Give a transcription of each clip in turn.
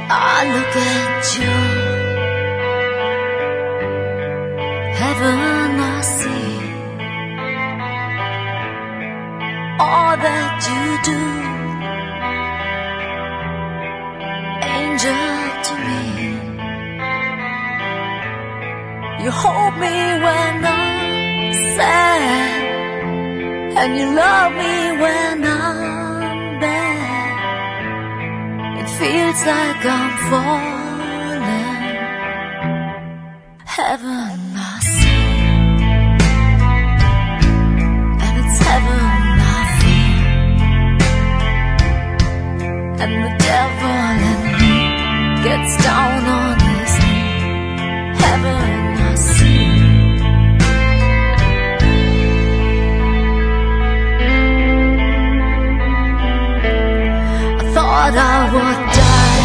I look at you, heaven I see, all that you do, angel to me. You hold me when I'm sad, and you love me when I'm bad. It feels like I'm falling, heaven I see, and it's heaven I feel. And the devil in me gets down on his knee, heaven I see. I thought I would die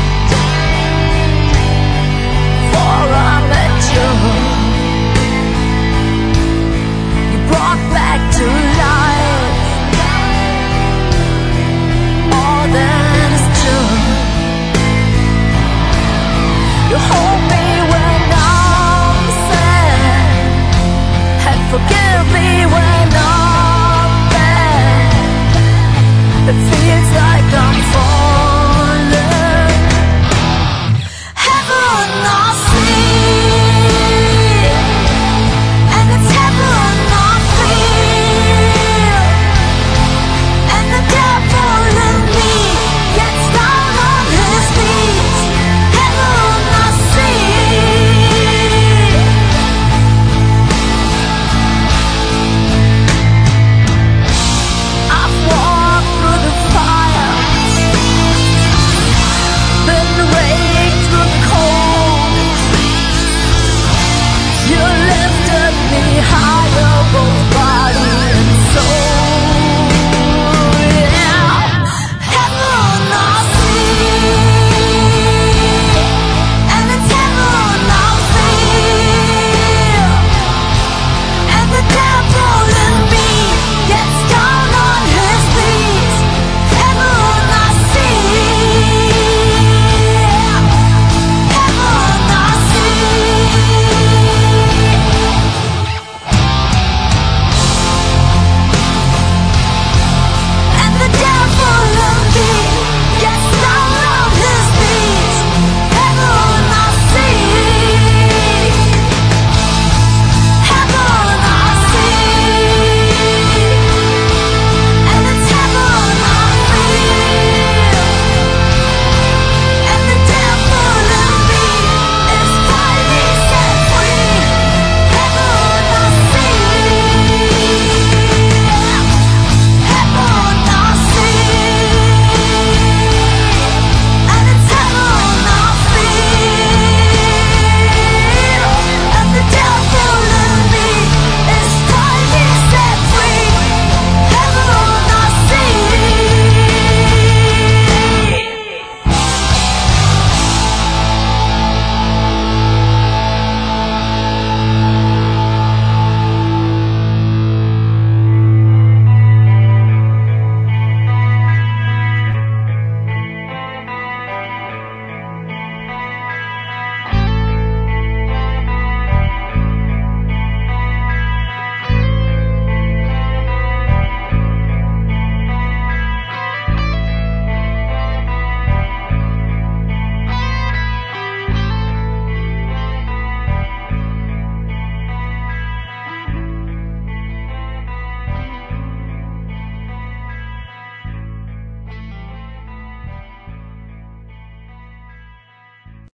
before I met you. You brought back to life all that is true. You hold me when I'm sad, and forgive me when I'm bad. It feels like I'm falling.